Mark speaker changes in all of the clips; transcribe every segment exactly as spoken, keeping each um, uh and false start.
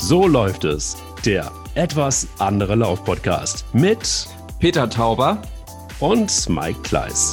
Speaker 1: So läuft es. Der etwas andere Lauf-Podcast mit
Speaker 2: Peter Tauber
Speaker 1: und Mike Kleiss.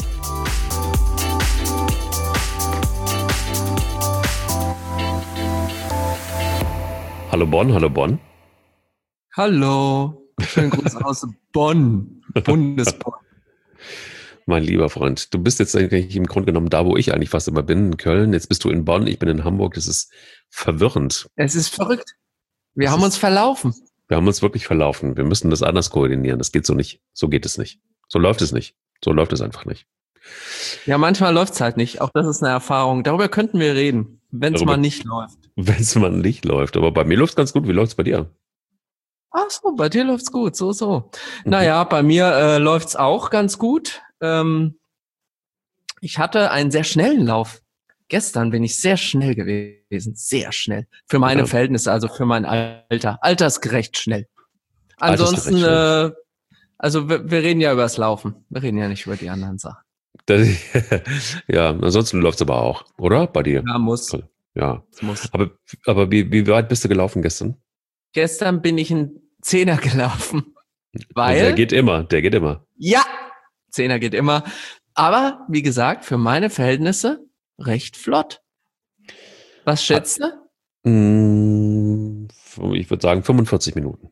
Speaker 1: Hallo Bonn, hallo Bonn.
Speaker 2: Hallo, schönen Gruß aus Bonn, Bundesbonn.
Speaker 1: Mein lieber Freund, du bist jetzt eigentlich im Grunde genommen da, wo ich eigentlich fast immer bin, in Köln. Jetzt bist du in Bonn, ich bin in Hamburg. Das ist verwirrend.
Speaker 2: Es ist verrückt. Wir
Speaker 1: Das
Speaker 2: haben
Speaker 1: ist,
Speaker 2: uns verlaufen.
Speaker 1: Wir haben uns wirklich verlaufen. Wir müssen das anders koordinieren. Das geht so nicht. So geht es nicht. So läuft es nicht. So läuft es einfach nicht.
Speaker 2: Ja, manchmal läuft es halt nicht. Auch das ist eine Erfahrung. Darüber könnten wir reden, wenn es mal nicht läuft.
Speaker 1: Wenn es mal nicht läuft. Aber bei mir läuft es ganz gut. Wie läuft es bei dir?
Speaker 2: Ach so, bei dir läuft's gut. So, so. Mhm. Naja, bei mir äh, läuft's auch ganz gut. Ähm, ich hatte einen sehr schnellen Lauf. Gestern bin ich sehr schnell gewesen. Sehr schnell. Für meine ja. Verhältnisse, also für mein Alter. Altersgerecht schnell. Ansonsten, schnell. Äh, also wir, wir reden ja über das Laufen. Wir reden ja nicht über die anderen Sachen.
Speaker 1: Das, ja, ansonsten läuft's aber auch, oder? Bei dir?
Speaker 2: Ja, muss.
Speaker 1: Ja.
Speaker 2: muss.
Speaker 1: Aber, aber wie, wie weit bist du gelaufen gestern?
Speaker 2: Gestern bin ich einen Zehner gelaufen. Weil,
Speaker 1: und der geht immer, der geht immer.
Speaker 2: Ja, Zehner geht immer. Aber, wie gesagt, für meine Verhältnisse recht flott. Was schätzt
Speaker 1: du? Ich würde sagen fünfundvierzig Minuten.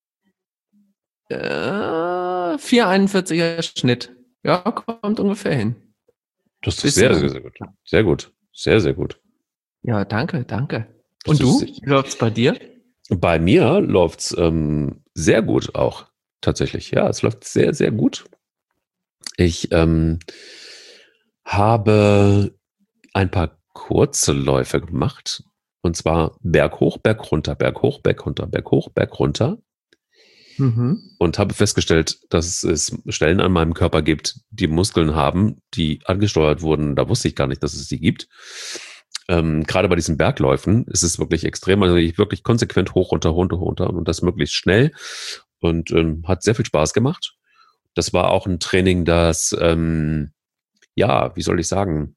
Speaker 2: Äh, vier Komma einundvierziger Schnitt. Ja, kommt ungefähr hin.
Speaker 1: Das ist sehr, sehr, sehr gut. Sehr gut. Sehr, sehr gut.
Speaker 2: Ja, danke, danke. Und du? Wie läuft's bei dir?
Speaker 1: Bei mir läuft's ähm, sehr gut auch, tatsächlich. Ja, es läuft sehr, sehr gut. Ich ähm, habe ein paar kurze Läufe gemacht. Und zwar Berg hoch, Berg runter, Berg hoch, Berg runter, Berg hoch, Berg runter.
Speaker 2: Mhm.
Speaker 1: Und habe festgestellt, dass es Stellen an meinem Körper gibt, die Muskeln haben, die angesteuert wurden. Da wusste ich gar nicht, dass es die gibt. Ähm, gerade bei diesen Bergläufen ist es wirklich extrem, also ich wirklich konsequent hoch, runter, runter, runter und das möglichst schnell und ähm, hat sehr viel Spaß gemacht. Das war auch ein Training, das, ähm, ja, wie soll ich sagen,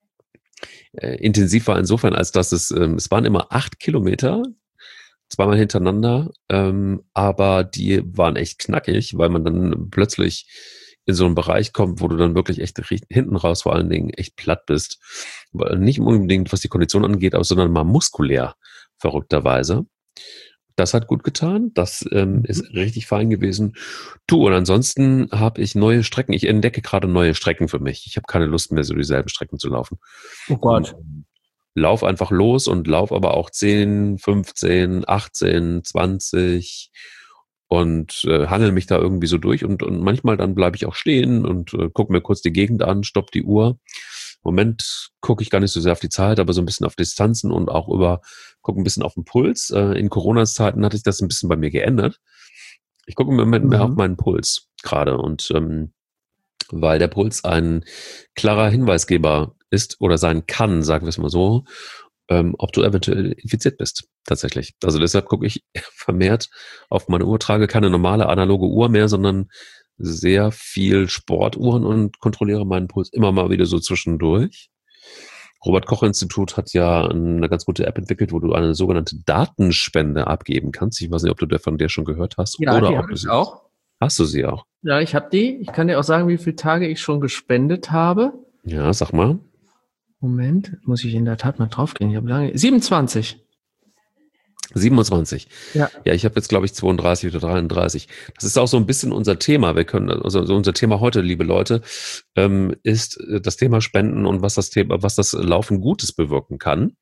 Speaker 1: äh, intensiv war insofern, als dass es, ähm, es waren immer acht Kilometer, zweimal hintereinander, ähm, aber die waren echt knackig, weil man dann plötzlich in so einen Bereich kommt, wo du dann wirklich echt hinten raus vor allen Dingen echt platt bist. Nicht unbedingt, was die Kondition angeht, aber sondern mal muskulär, verrückterweise. Das hat gut getan. Das ähm, ist richtig fein gewesen. Du, und ansonsten habe ich neue Strecken. Ich entdecke gerade neue Strecken für mich. Ich habe keine Lust mehr, so dieselben Strecken zu laufen.
Speaker 2: Oh Gott.
Speaker 1: Und lauf einfach los und lauf aber auch zehn, fünfzehn, achtzehn, zwanzig und äh, hangel mich da irgendwie so durch und, und manchmal dann bleibe ich auch stehen und äh, gucke mir kurz die Gegend an, stopp die Uhr. Im Moment gucke ich gar nicht so sehr auf die Zeit, aber so ein bisschen auf Distanzen und auch über, gucke ein bisschen auf den Puls. Äh, in Corona-Zeiten hatte ich das ein bisschen bei mir geändert. Ich gucke im Moment mhm. mehr auf meinen Puls gerade und ähm, weil der Puls ein klarer Hinweisgeber ist oder sein kann, sagen wir es mal so, ähm, ob du eventuell infiziert bist, tatsächlich. Also deshalb gucke ich vermehrt auf meine Uhr, trage keine normale analoge Uhr mehr, sondern sehr viel Sportuhren und kontrolliere meinen Puls immer mal wieder so zwischendurch. Robert-Koch-Institut hat ja eine ganz gute App entwickelt, wo du eine sogenannte Datenspende abgeben kannst. Ich weiß nicht, ob du von der schon gehört hast.
Speaker 2: Ja,
Speaker 1: oder
Speaker 2: die
Speaker 1: ob
Speaker 2: habe
Speaker 1: du
Speaker 2: ich auch.
Speaker 1: Hast du sie auch?
Speaker 2: Ja, ich habe die. Ich kann dir auch sagen, wie viele Tage ich schon gespendet habe.
Speaker 1: Ja, sag mal.
Speaker 2: Moment, muss ich in der Tat mal draufgehen. Ich habe lange. siebenundzwanzig.
Speaker 1: siebenundzwanzig.
Speaker 2: Ja.
Speaker 1: Ja, ich habe jetzt, glaube ich, zweiunddreißig oder dreiunddreißig. Das ist auch so ein bisschen unser Thema. Wir können, also unser Thema heute, liebe Leute, ähm, ist das Thema Spenden und was das Thema, was das Laufen Gutes bewirken kann.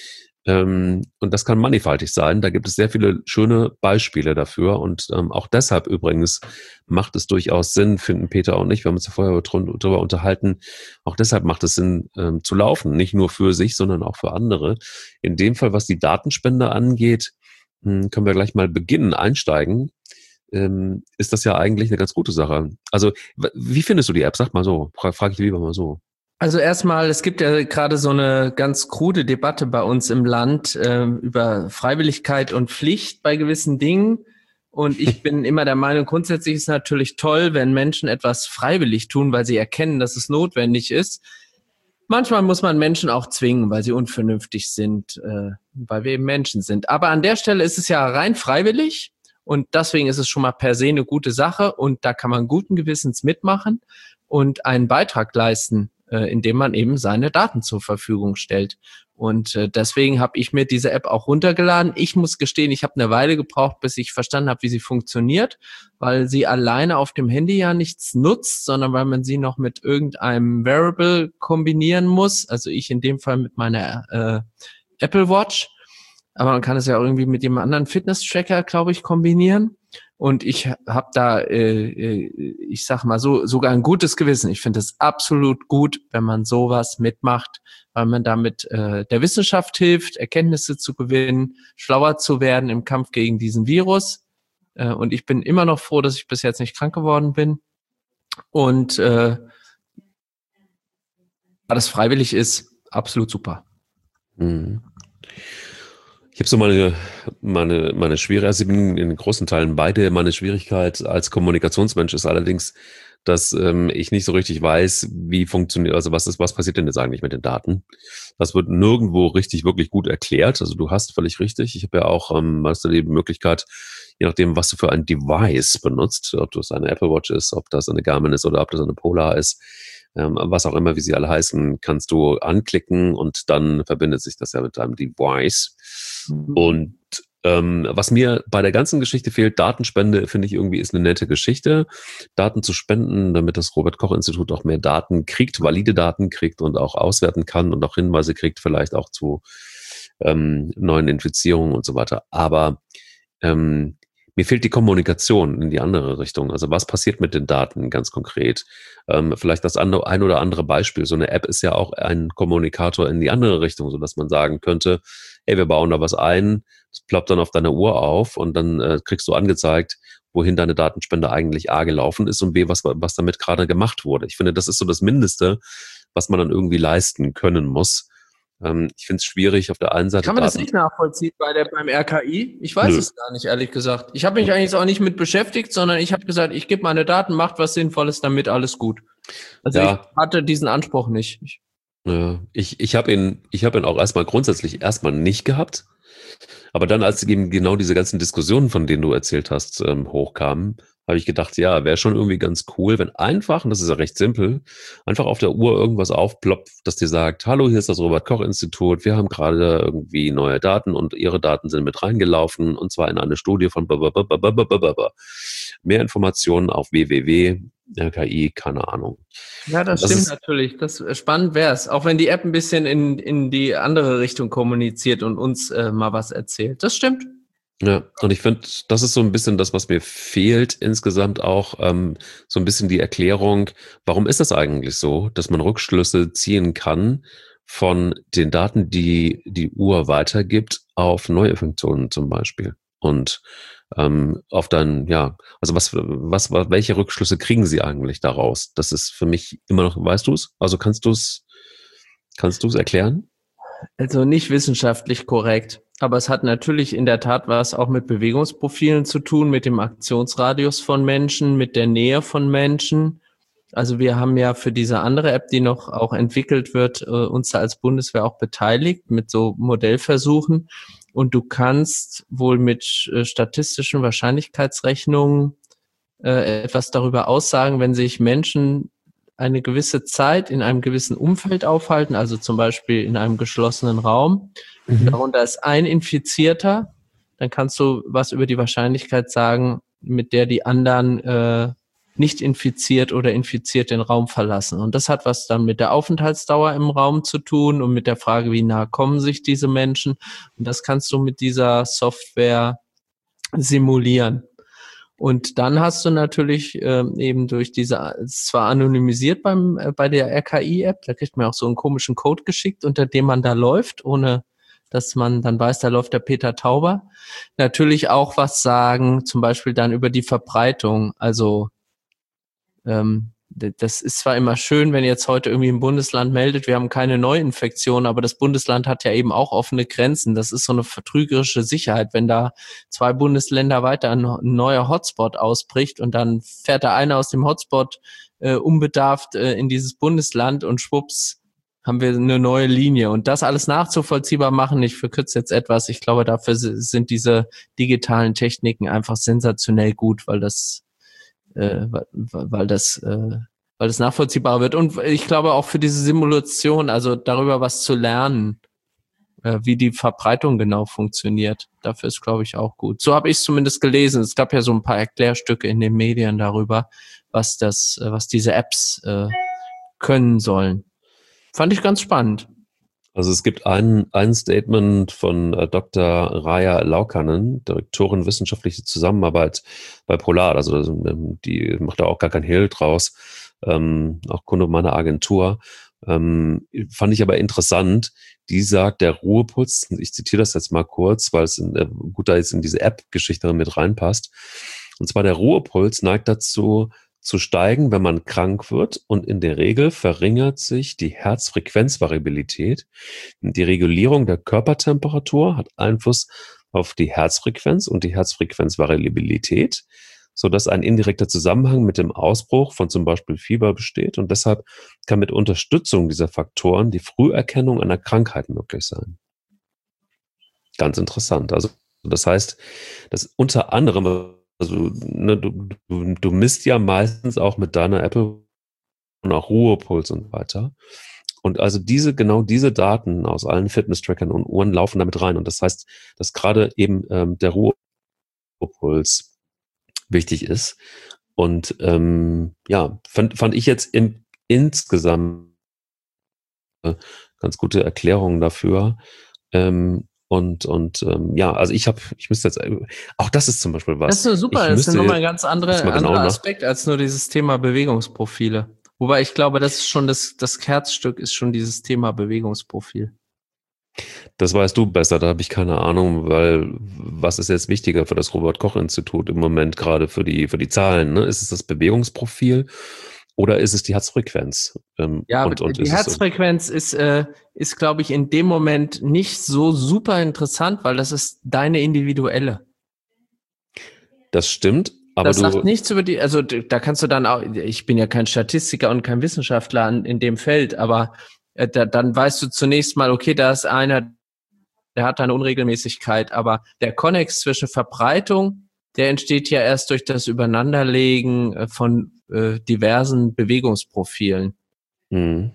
Speaker 1: Ähm, und das kann mannigfaltig sein. Da gibt es sehr viele schöne Beispiele dafür. Und ähm, auch deshalb übrigens macht es durchaus Sinn, finden Peter und ich, wir haben uns ja vorher darüber unterhalten, auch deshalb macht es Sinn ähm, zu laufen. Nicht nur für sich, sondern auch für andere. In dem Fall, was die Datenspende angeht, mh, können wir gleich mal beginnen, einsteigen. Ähm, ist das ja eigentlich eine ganz gute Sache. Also, w- wie findest du die App? Sag mal so. Fra- Frage ich lieber mal so.
Speaker 2: Also erstmal, es gibt ja gerade so eine ganz krude Debatte bei uns im Land äh, über Freiwilligkeit und Pflicht bei gewissen Dingen. Und ich bin immer der Meinung, grundsätzlich ist es natürlich toll, wenn Menschen etwas freiwillig tun, weil sie erkennen, dass es notwendig ist. Manchmal muss man Menschen auch zwingen, weil sie unvernünftig sind, äh, weil wir eben Menschen sind. Aber an der Stelle ist es ja rein freiwillig und deswegen ist es schon mal per se eine gute Sache und da kann man guten Gewissens mitmachen und einen Beitrag leisten, äh, indem man eben seine Daten zur Verfügung stellt. Und äh, deswegen habe ich mir diese App auch runtergeladen. Ich muss gestehen, ich habe eine Weile gebraucht, bis ich verstanden habe, wie sie funktioniert, weil sie alleine auf dem Handy ja nichts nutzt, sondern weil man sie noch mit irgendeinem Wearable kombinieren muss. Also ich in dem Fall mit meiner äh, Apple Watch. Aber man kann es ja auch irgendwie mit dem anderen Fitness-Tracker, glaube ich, kombinieren. Und ich habe da, äh, ich sag mal so, sogar ein gutes Gewissen. Ich finde es absolut gut, wenn man sowas mitmacht, weil man damit äh, der Wissenschaft hilft, Erkenntnisse zu gewinnen, schlauer zu werden im Kampf gegen diesen Virus. Äh, und ich bin immer noch froh, dass ich bis jetzt nicht krank geworden bin. Und äh, da das freiwillig ist, absolut super.
Speaker 1: Mhm. Ich habe so meine, meine, meine Schwierigkeit, also ich bin in großen Teilen beide. Meine Schwierigkeit als Kommunikationsmensch ist allerdings, dass ähm, ich nicht so richtig weiß, wie funktioniert, also was ist, was passiert denn jetzt eigentlich mit den Daten? Das wird nirgendwo richtig, wirklich gut erklärt. Also du hast völlig richtig. Ich habe ja auch, ähm, hast du die Möglichkeit, je nachdem, was du für ein Device benutzt, ob das eine Apple Watch ist, ob das eine Garmin ist oder ob das eine Polar ist, ähm, was auch immer, wie sie alle heißen, kannst du anklicken und dann verbindet sich das ja mit deinem Device. Und ähm, was mir bei der ganzen Geschichte fehlt, Datenspende, finde ich irgendwie ist eine nette Geschichte. Daten zu spenden, damit das Robert-Koch-Institut auch mehr Daten kriegt, valide Daten kriegt und auch auswerten kann und auch Hinweise kriegt, vielleicht auch zu ähm, neuen Infizierungen und so weiter. Aber ähm, mir fehlt die Kommunikation in die andere Richtung. Also was passiert mit den Daten ganz konkret? Ähm, vielleicht das andere, ein oder andere Beispiel. So eine App ist ja auch ein Kommunikator in die andere Richtung, sodass man sagen könnte, hey, wir bauen da was ein, das ploppt dann auf deiner Uhr auf und dann äh, kriegst du angezeigt, wohin deine Datenspende eigentlich A gelaufen ist und B, was, was damit gerade gemacht wurde. Ich finde, das ist so das Mindeste, was man dann irgendwie leisten können muss. Ähm, ich finde es schwierig, auf der einen Seite
Speaker 2: Kann man das
Speaker 1: Daten.
Speaker 2: nicht nachvollziehen bei der, beim R K I? Ich weiß
Speaker 1: Nö.
Speaker 2: es gar nicht, ehrlich gesagt. Ich habe mich eigentlich auch nicht mit beschäftigt, sondern ich habe gesagt, ich gebe meine Daten, macht was Sinnvolles damit, alles gut. Also
Speaker 1: Ja.
Speaker 2: ich hatte diesen Anspruch nicht. Ich,
Speaker 1: Ja, ich, ich habe ihn, ich habe ihn auch erstmal grundsätzlich erstmal nicht gehabt. Aber dann, als eben genau diese ganzen Diskussionen, von denen du erzählt hast, ähm, hochkamen, habe ich gedacht, ja, wäre schon irgendwie ganz cool, wenn einfach, und das ist ja recht simpel, einfach auf der Uhr irgendwas aufploppt, das dir sagt, hallo, hier ist das Robert-Koch-Institut, wir haben gerade irgendwie neue Daten und ihre Daten sind mit reingelaufen und zwar in eine Studie von blablabla. Mehr Informationen auf w w w punkt r k i, keine Ahnung.
Speaker 2: ja, das,
Speaker 1: Das
Speaker 2: stimmt
Speaker 1: ist-
Speaker 2: natürlich. Das spannend wäre es. Auch wenn die App ein bisschen in, in die andere Richtung kommuniziert und uns äh, mal was erzählt. Das stimmt.
Speaker 1: Ja, und ich finde, das ist so ein bisschen das, was mir fehlt insgesamt auch, ähm, so ein bisschen die Erklärung, warum ist das eigentlich so, dass man Rückschlüsse ziehen kann von den Daten, die die Uhr weitergibt, auf neue Funktionen zum Beispiel. Und ähm, auf dann, ja, also was, was, was, welche Rückschlüsse kriegen Sie eigentlich daraus? Das ist für mich immer noch, weißt du es? Also kannst du es, kannst du es erklären?
Speaker 2: Also nicht wissenschaftlich korrekt. Aber es hat natürlich in der Tat was auch mit Bewegungsprofilen zu tun, mit dem Aktionsradius von Menschen, mit der Nähe von Menschen. Also wir haben ja für diese andere App, die noch auch entwickelt wird, äh, uns da als Bundeswehr auch beteiligt mit so Modellversuchen. Und du kannst wohl mit äh, statistischen Wahrscheinlichkeitsrechnungen äh, etwas darüber aussagen, wenn sich Menschen eine gewisse Zeit in einem gewissen Umfeld aufhalten, also zum Beispiel in einem geschlossenen Raum. Mhm. Darunter ist ein Infizierter, dann kannst du was über die Wahrscheinlichkeit sagen, mit der die anderen äh, nicht infiziert oder infiziert den Raum verlassen. Und das hat was dann mit der Aufenthaltsdauer im Raum zu tun und mit der Frage, wie nah kommen sich diese Menschen. Und das kannst du mit dieser Software simulieren. Und dann hast du natürlich äh, eben durch diese, zwar anonymisiert beim äh, bei der R K I-App, da kriegt man auch so einen komischen Code geschickt, unter dem man da läuft, ohne dass man dann weiß, da läuft der Peter Tauber. Natürlich auch was sagen, zum Beispiel dann über die Verbreitung. Also ähm, das ist zwar immer schön, wenn jetzt heute irgendwie ein Bundesland meldet, wir haben keine Neuinfektion, aber das Bundesland hat ja eben auch offene Grenzen. Das ist so eine vertrügerische Sicherheit, wenn da zwei Bundesländer weiter ein neuer Hotspot ausbricht und dann fährt da einer aus dem Hotspot äh, unbedarft äh, in dieses Bundesland und schwupps haben wir eine neue Linie. Und das alles nachzuvollziehbar machen, ich verkürze jetzt etwas, ich glaube, dafür sind diese digitalen Techniken einfach sensationell gut, weil das, äh, weil, weil das, äh, weil das nachvollziehbar wird. Und ich glaube auch für diese Simulation, also darüber was zu lernen, äh, wie die Verbreitung genau funktioniert, dafür ist, glaube ich, auch gut. So habe ich es zumindest gelesen. Es gab ja so ein paar Erklärstücke in den Medien darüber, was das, was diese Apps äh, können sollen. Fand ich ganz spannend.
Speaker 1: Also es gibt ein, ein Statement von äh, Doktor Raja Laukkanen, Direktorin wissenschaftliche Zusammenarbeit bei Polar. Also ähm, die macht da auch gar kein Hehl draus, ähm, auch Kunde meiner Agentur. Ähm, fand ich aber interessant. Die sagt, der Ruhepuls, ich zitiere das jetzt mal kurz, weil es in, äh, gut da jetzt in diese App-Geschichte mit reinpasst. Und zwar der Ruhepuls neigt dazu, zu steigen, wenn man krank wird, und in der Regel verringert sich die Herzfrequenzvariabilität. Die Regulierung der Körpertemperatur hat Einfluss auf die Herzfrequenz und die Herzfrequenzvariabilität, sodass ein indirekter Zusammenhang mit dem Ausbruch von zum Beispiel Fieber besteht, und deshalb kann mit Unterstützung dieser Faktoren die Früherkennung einer Krankheit möglich sein. Ganz interessant. Also das heißt, dass unter anderem Also ne, du, du, du misst ja meistens auch mit deiner Apple und auch Ruhepuls und weiter. Und also diese, genau diese Daten aus allen Fitness-Trackern und Uhren laufen damit rein. Und das heißt, dass gerade eben ähm, der Ruhepuls wichtig ist. Und ähm, ja, fand, fand ich jetzt in, insgesamt äh, ganz gute Erklärungen dafür. Ähm, Und, und ähm, ja, also ich habe, ich müsste jetzt, auch das ist zum Beispiel was.
Speaker 2: Das ist eine super,
Speaker 1: ich
Speaker 2: das ist nochmal ein ganz andere,
Speaker 1: genau
Speaker 2: anderer Aspekt als nur dieses Thema Bewegungsprofile. Wobei ich glaube, das ist schon das, das Herzstück ist schon dieses Thema Bewegungsprofil.
Speaker 1: Das weißt du besser, da habe ich keine Ahnung, weil was ist jetzt wichtiger für das Robert-Koch-Institut im Moment, gerade für die, für die Zahlen? Ne? Ist es das Bewegungsprofil oder ist es die Herzfrequenz? Ähm,
Speaker 2: ja,
Speaker 1: und, und
Speaker 2: die
Speaker 1: ist
Speaker 2: Herzfrequenz ist, äh, ist, glaube ich, in dem Moment nicht so super interessant, weil das ist deine individuelle.
Speaker 1: Das stimmt, aber
Speaker 2: das
Speaker 1: du...
Speaker 2: sagt nichts über die, also da kannst du dann auch, ich bin ja kein Statistiker und kein Wissenschaftler in dem Feld, aber äh, da, dann weißt du zunächst mal, okay, da ist einer, der hat eine Unregelmäßigkeit, aber der Konnex zwischen Verbreitung, der entsteht ja erst durch das Übereinanderlegen von äh, diversen Bewegungsprofilen.
Speaker 1: Hm.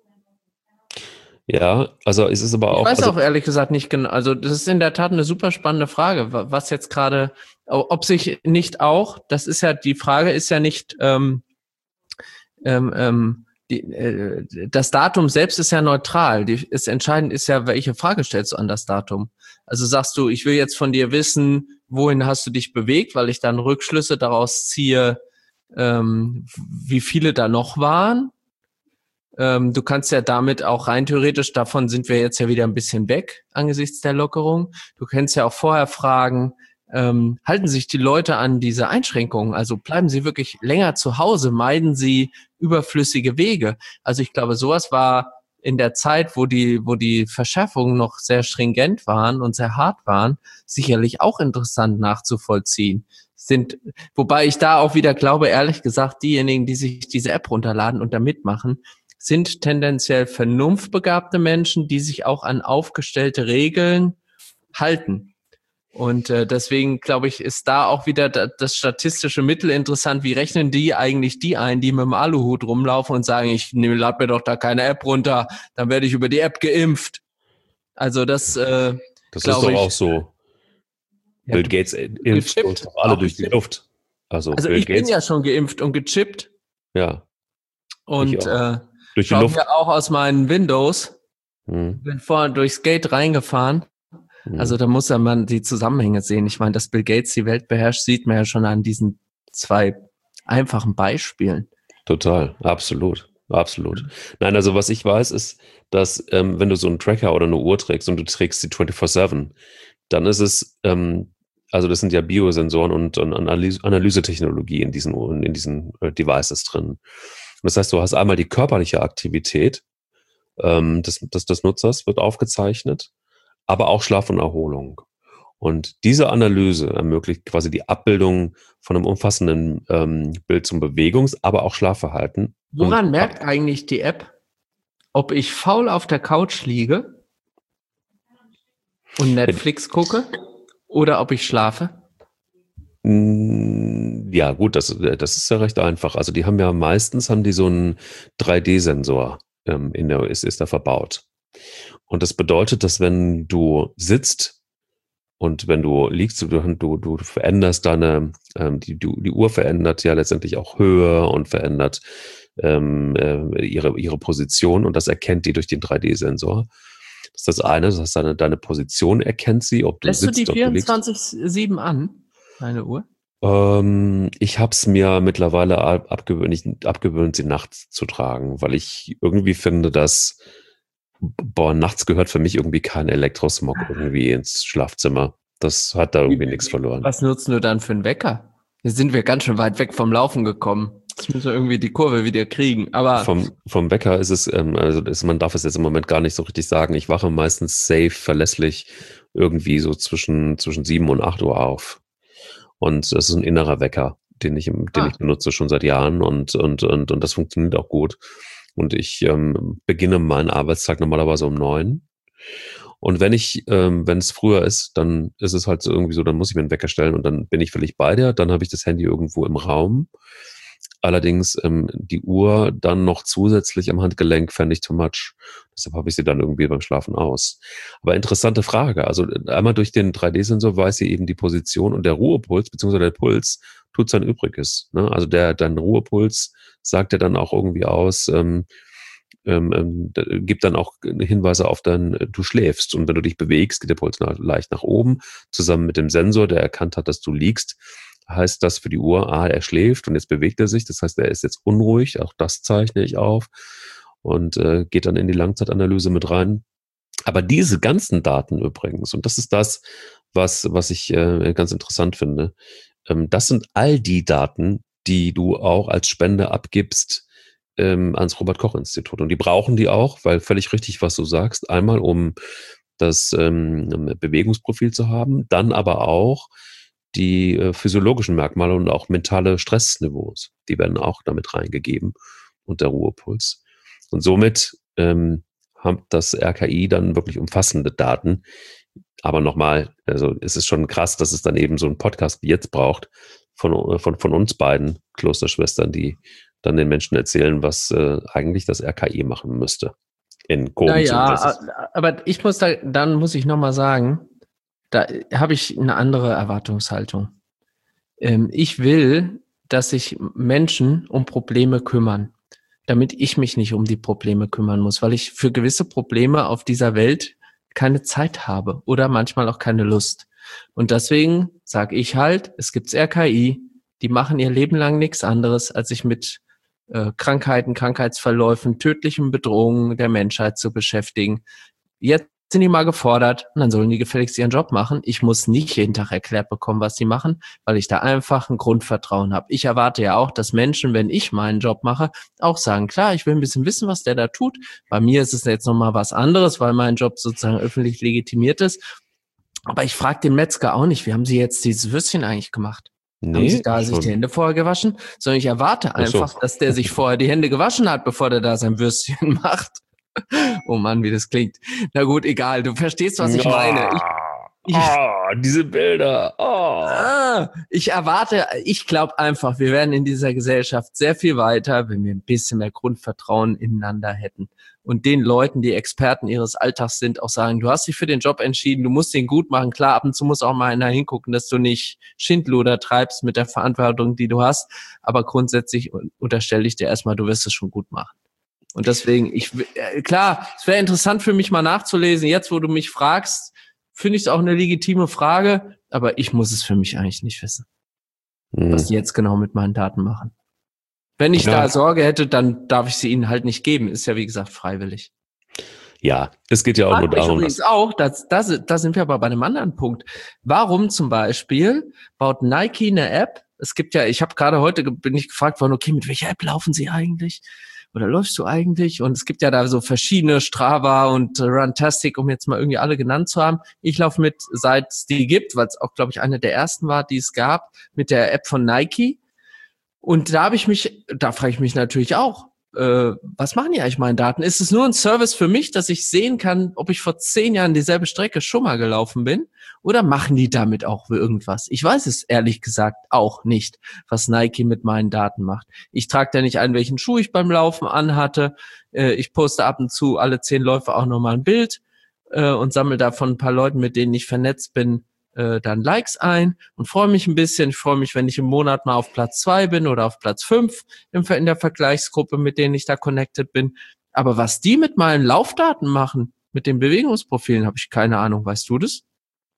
Speaker 1: Ja, also es ist aber auch...
Speaker 2: Ich weiß
Speaker 1: also,
Speaker 2: auch ehrlich gesagt nicht genau, also das ist in der Tat eine super spannende Frage, was jetzt gerade, ob sich nicht auch, das ist ja, die Frage ist ja nicht, ähm, ähm, ähm, die, äh, das Datum selbst ist ja neutral. Die, ist entscheidend ist ja, welche Frage stellst du an das Datum. Also sagst du, ich will jetzt von dir wissen, wohin hast du dich bewegt, weil ich dann Rückschlüsse daraus ziehe, ähm, wie viele da noch waren. Ähm, du kannst ja damit auch rein theoretisch, davon sind wir jetzt ja wieder ein bisschen weg angesichts der Lockerung. Du kannst ja auch vorher fragen, ähm, halten sich die Leute an diese Einschränkungen? Also bleiben sie wirklich länger zu Hause? Meiden sie überflüssige Wege? Also ich glaube, sowas war in der Zeit, wo die, wo die Verschärfungen noch sehr stringent waren und sehr hart waren, sicherlich auch interessant nachzuvollziehen. Sind, wobei ich da auch wieder glaube, ehrlich gesagt, diejenigen, die sich diese App runterladen und da mitmachen, sind tendenziell vernunftbegabte Menschen, die sich auch an aufgestellte Regeln halten. Und äh, deswegen, glaube ich, ist da auch wieder da, das statistische Mittel interessant. Wie rechnen die eigentlich die ein, die mit dem Aluhut rumlaufen und sagen, ich nehme, lad mir doch da keine App runter, dann werde ich über die App geimpft. Also das, äh,
Speaker 1: das ist doch
Speaker 2: ich,
Speaker 1: auch so.
Speaker 2: Ja,
Speaker 1: Bill Gates impft uns doch alle durch die Luft. Also,
Speaker 2: also
Speaker 1: Bill
Speaker 2: ich
Speaker 1: Gates,
Speaker 2: bin ja schon geimpft und gechippt.
Speaker 1: Ja.
Speaker 2: Und äh,
Speaker 1: durch die
Speaker 2: schaue
Speaker 1: Luft.
Speaker 2: mir auch aus meinen Windows.
Speaker 1: Hm.
Speaker 2: Bin vorher durchs Gate reingefahren. Hm. Also da muss ja man die Zusammenhänge sehen. Ich meine, dass Bill Gates die Welt beherrscht, sieht man ja schon an diesen zwei einfachen Beispielen.
Speaker 1: Total, absolut. Absolut. Nein, also was ich weiß, ist, dass ähm, wenn du so einen Tracker oder eine Uhr trägst und du trägst die vierundzwanzig sieben, dann ist es, ähm, also das sind ja Biosensoren und, und Analyse, Analysetechnologie in diesen, in diesen äh, Devices drin. Und das heißt, du hast einmal die körperliche Aktivität ähm, des, des, des Nutzers, wird aufgezeichnet, aber auch Schlaf und Erholung. Und diese Analyse ermöglicht quasi die Abbildung von einem umfassenden ähm, Bild zum Bewegungs-, aber auch Schlafverhalten.
Speaker 2: Woran
Speaker 1: und,
Speaker 2: merkt eigentlich die App, ob ich faul auf der Couch liege und Netflix gucke oder ob ich schlafe?
Speaker 1: Ja, gut, das, das ist ja recht einfach. Also die haben ja meistens haben die so einen drei D-Sensor ähm, in der, ist, ist da verbaut. Und das bedeutet, dass wenn du sitzt und wenn du liegst, du, du, du veränderst deine, ähm, die, die, die Uhr verändert ja letztendlich auch Höhe und verändert ähm, äh, ihre, ihre Position und das erkennt die durch den drei D-Sensor. Das ist das eine, das heißt, deine, deine Position erkennt sie, ob du
Speaker 2: Lässt
Speaker 1: sitzt,
Speaker 2: du die
Speaker 1: ob du liegst.
Speaker 2: vierundzwanzig sieben an, deine Uhr?
Speaker 1: Ähm, ich habe es mir mittlerweile ab- abgewöhnt, abgewöhnt, sie nachts zu tragen, weil ich irgendwie finde, dass, boah, nachts gehört für mich irgendwie kein Elektrosmog irgendwie ins Schlafzimmer. Das hat da irgendwie nichts verloren.
Speaker 2: Was nutzen du dann für einen Wecker? Hier sind wir ganz schön weit weg vom Laufen gekommen. Jetzt müssen wir irgendwie die Kurve wieder kriegen. Aber
Speaker 1: Vom, vom Wecker ist es, ähm, also ist, man darf es jetzt im Moment gar nicht so richtig sagen. Ich wache meistens safe, verlässlich irgendwie so zwischen, zwischen sieben und acht Uhr auf. Und das ist ein innerer Wecker, den ich, den
Speaker 2: Ah.
Speaker 1: ich benutze schon seit Jahren und, und, und, und das funktioniert auch gut. Und ich ähm, beginne meinen Arbeitstag normalerweise um neun. Und wenn ich, ähm, wenn es früher ist, dann ist es halt so irgendwie so, dann muss ich mir einen Wecker stellen und dann bin ich völlig bei dir. Dann habe ich das Handy irgendwo im Raum. Allerdings ähm, die Uhr dann noch zusätzlich am Handgelenk fände ich too much. Deshalb habe ich sie dann irgendwie beim Schlafen aus. Aber interessante Frage. Also einmal durch den drei D-Sensor weiß sie eben die Position und der Ruhepuls beziehungsweise der Puls tut sein Übriges. Ne? Also der dein Ruhepuls sagt ja dann auch irgendwie aus, ähm, ähm, ähm, gibt dann auch Hinweise auf dein, du schläfst. Und wenn du dich bewegst, geht der Puls nach, leicht nach oben, zusammen mit dem Sensor, der erkannt hat, dass du liegst, heißt das für die Uhr, ah, er schläft und jetzt bewegt er sich. Das heißt, er ist jetzt unruhig. Auch das zeichne ich auf und äh, geht dann in die Langzeitanalyse mit rein. Aber diese ganzen Daten übrigens, und das ist das, was, was ich äh, ganz interessant finde, ähm, das sind all die Daten, die du auch als Spende abgibst ähm, ans Robert-Koch-Institut. Und die brauchen die auch, weil völlig richtig, was du sagst, einmal um das ähm, Bewegungsprofil zu haben, dann aber auch die äh, physiologischen Merkmale und auch mentale Stressniveaus, die werden auch damit reingegeben und der Ruhepuls. Und somit ähm, hat das R K I dann wirklich umfassende Daten. Aber nochmal, also es ist schon krass, dass es dann eben so einen Podcast wie jetzt braucht von, von, von uns beiden Klosterschwestern, die dann den Menschen erzählen, was äh, eigentlich das R K I machen müsste. In groben
Speaker 2: naja, aber ich muss da, dann muss ich nochmal sagen, da habe ich eine andere Erwartungshaltung. Ähm, ich will, dass sich Menschen um Probleme kümmern, damit ich mich nicht um die Probleme kümmern muss, weil ich für gewisse Probleme auf dieser Welt keine Zeit habe oder manchmal auch keine Lust. Und deswegen sage ich halt, es gibt R K I, die machen ihr Leben lang nichts anderes, als sich mit äh, Krankheiten, Krankheitsverläufen, tödlichen Bedrohungen der Menschheit zu beschäftigen. Jetzt sind die mal gefordert und dann sollen die gefälligst ihren Job machen. Ich muss nicht jeden Tag erklärt bekommen, was die machen, weil ich da einfach ein Grundvertrauen habe. Ich erwarte ja auch, dass Menschen, wenn ich meinen Job mache, auch sagen, klar, ich will ein bisschen wissen, was der da tut. Bei mir ist es jetzt nochmal was anderes, weil mein Job sozusagen öffentlich legitimiert ist. Aber ich frage den Metzger auch nicht, wie haben Sie jetzt dieses Würstchen eigentlich gemacht?
Speaker 1: Nee,
Speaker 2: haben Sie da
Speaker 1: schon.
Speaker 2: sich die Hände vorher gewaschen? Sondern ich erwarte einfach, so. dass der sich vorher die Hände gewaschen hat, bevor der da sein Würstchen macht. Oh Mann, wie das klingt. Na gut, egal. Du verstehst, was ich oh, meine. Ich,
Speaker 1: ich, oh, diese Bilder. Oh.
Speaker 2: Ah, ich erwarte, ich glaube einfach, wir werden in dieser Gesellschaft sehr viel weiter, wenn wir ein bisschen mehr Grundvertrauen ineinander hätten. Und den Leuten, die Experten ihres Alltags sind, auch sagen, du hast dich für den Job entschieden, du musst den gut machen. Klar, ab und zu muss auch mal einer hingucken, dass du nicht Schindluder treibst mit der Verantwortung, die du hast. Aber grundsätzlich unterstelle ich dir erstmal, du wirst es schon gut machen. Und deswegen, ich klar, es wäre interessant für mich mal nachzulesen. Jetzt, wo du mich fragst, finde ich es auch eine legitime Frage, aber ich muss es für mich eigentlich nicht wissen, hm. was die jetzt genau mit meinen Daten machen. Wenn ich ja. da Sorge hätte, dann darf ich sie ihnen halt nicht geben. Ist ja, wie gesagt, freiwillig.
Speaker 1: Ja, es geht ja auch nur darum,
Speaker 2: übrigens dass auch, das, das, da sind wir aber bei einem anderen Punkt. Warum zum Beispiel baut Nike eine App? Es gibt ja, ich habe gerade heute, bin ich gefragt worden, okay, mit welcher App laufen sie eigentlich? Oder läufst du eigentlich? Und es gibt ja da so verschiedene, Strava und Runtastic, um jetzt mal irgendwie alle genannt zu haben. Ich laufe mit, seit es die gibt, weil es auch, glaube ich, eine der ersten war, die es gab, mit der App von Nike. Und da habe ich mich, da frage ich mich natürlich auch, äh, was machen die eigentlich mit meinen Daten? Ist es nur ein Service für mich, dass ich sehen kann, ob ich vor zehn Jahren dieselbe Strecke schon mal gelaufen bin? Oder machen die damit auch irgendwas? Ich weiß es ehrlich gesagt auch nicht, was Nike mit meinen Daten macht. Ich trage da nicht ein, welchen Schuh ich beim Laufen anhatte. Äh, ich poste ab und zu alle zehn Läufe auch nochmal ein Bild äh, und sammle da von ein paar Leuten, mit denen ich vernetzt bin, äh, dann Likes ein und freue mich ein bisschen. Ich freue mich, wenn ich im Monat mal auf Platz zwei bin oder auf Platz fünf im, in der Vergleichsgruppe, mit denen ich da connected bin. Aber was die mit meinen Laufdaten machen, mit den Bewegungsprofilen, habe ich keine Ahnung. Weißt du das?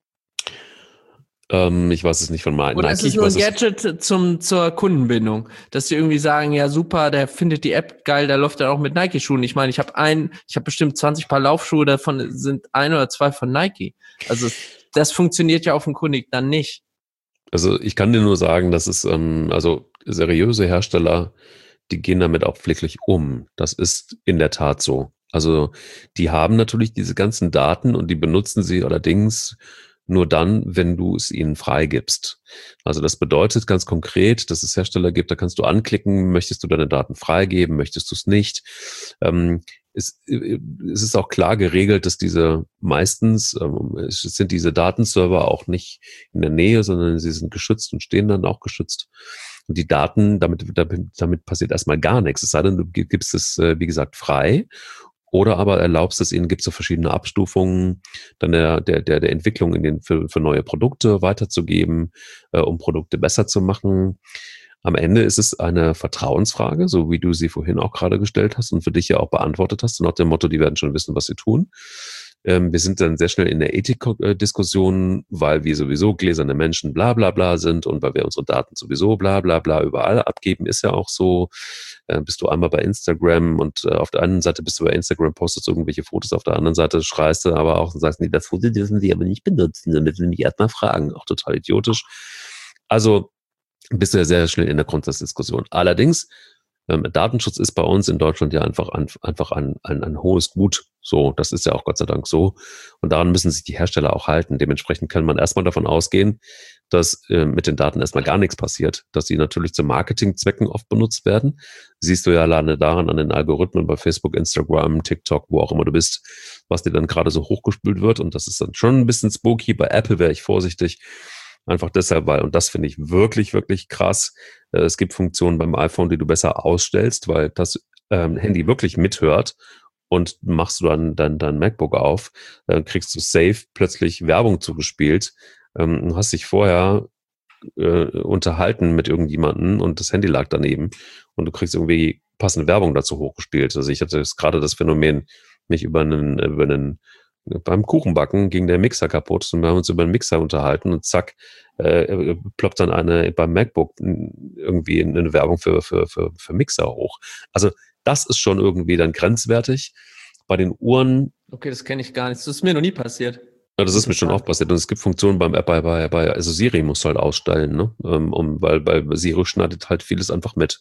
Speaker 1: Ähm, ich weiß es nicht von mal.
Speaker 2: Oder ist es nur ein Gadget zum, zur Kundenbindung, dass die irgendwie sagen, ja super, der findet die App geil, der läuft dann auch mit Nike-Schuhen. Ich meine, ich habe ein, ich habe bestimmt zwanzig Paar Laufschuhe, davon sind ein oder zwei von Nike. Also das funktioniert ja offenkundig dann nicht.
Speaker 1: Also ich kann dir nur sagen, dass es, ähm, also seriöse Hersteller, die gehen damit auch pfleglich um. Das ist in der Tat so. Also die haben natürlich diese ganzen Daten und die benutzen sie allerdings nur dann, wenn du es ihnen freigibst. Also das bedeutet ganz konkret, dass es Hersteller gibt, da kannst du anklicken, möchtest du deine Daten freigeben, möchtest du es nicht. Ähm, es, es ist auch klar geregelt, dass diese meistens, ähm, es sind diese Datenserver auch nicht in der Nähe, sondern sie sind geschützt und stehen dann auch geschützt. Und die Daten, damit, damit, damit passiert erstmal gar nichts. Es sei denn, du gibst es, wie gesagt, frei. Oder aber erlaubst es ihnen, gibt es so verschiedene Abstufungen, dann der, der, der, der Entwicklung in den, für, für neue Produkte weiterzugeben, äh, um Produkte besser zu machen. Am Ende ist es eine Vertrauensfrage, so wie du sie vorhin auch gerade gestellt hast und für dich ja auch beantwortet hast, nach dem Motto, die werden schon wissen, was sie tun. Ähm, wir sind dann sehr schnell in der Ethikdiskussion, weil wir sowieso gläserne Menschen bla bla bla sind und weil wir unsere Daten sowieso bla bla bla überall abgeben, ist ja auch so. Äh, bist du einmal bei Instagram und äh, auf der einen Seite bist du bei Instagram, postest irgendwelche Fotos, auf der anderen Seite schreist du aber auch und sagst, nee, das Foto dürfen sie aber nicht benutzen, damit sie mich erstmal fragen. Auch total idiotisch. Also bist du ja sehr schnell in der Grundsatzdiskussion. Allerdings, ähm, Datenschutz ist bei uns in Deutschland ja einfach, ein, einfach ein, ein, ein hohes Gut. So, das ist ja auch Gott sei Dank so. Und daran müssen sich die Hersteller auch halten. Dementsprechend kann man erstmal davon ausgehen, dass äh, mit den Daten erstmal gar nichts passiert, dass die natürlich zu Marketingzwecken oft benutzt werden. Siehst du ja alleine daran an den Algorithmen bei Facebook, Instagram, TikTok, wo auch immer du bist, was dir dann gerade so hochgespült wird. Und das ist dann schon ein bisschen spooky. Bei Apple wäre ich vorsichtig. Einfach deshalb, weil, und das finde ich wirklich, wirklich krass, äh, es gibt Funktionen beim iPhone, die du besser ausstellst, weil das ähm, Handy wirklich mithört und machst du dann dein, dein MacBook auf, dann kriegst du safe plötzlich Werbung zugespielt. Ähm, du hast dich vorher äh, unterhalten mit irgendjemandem und das Handy lag daneben und du kriegst irgendwie passende Werbung dazu hochgespielt. Also ich hatte jetzt gerade das Phänomen, mich über einen, über einen beim Kuchenbacken ging der Mixer kaputt und wir haben uns über den Mixer unterhalten und zack, äh, ploppt dann eine beim MacBook irgendwie eine Werbung für, für, für, für Mixer hoch. Also das ist schon irgendwie dann grenzwertig. Bei den Uhren.
Speaker 2: Okay, das kenne ich gar nicht. Das ist mir noch nie passiert.
Speaker 1: Ja, das ist mir schon oft passiert. Und es gibt Funktionen beim App, bei, bei, bei, also Siri muss halt ausstellen, ne? Um, weil bei Siri schneidet halt vieles einfach mit.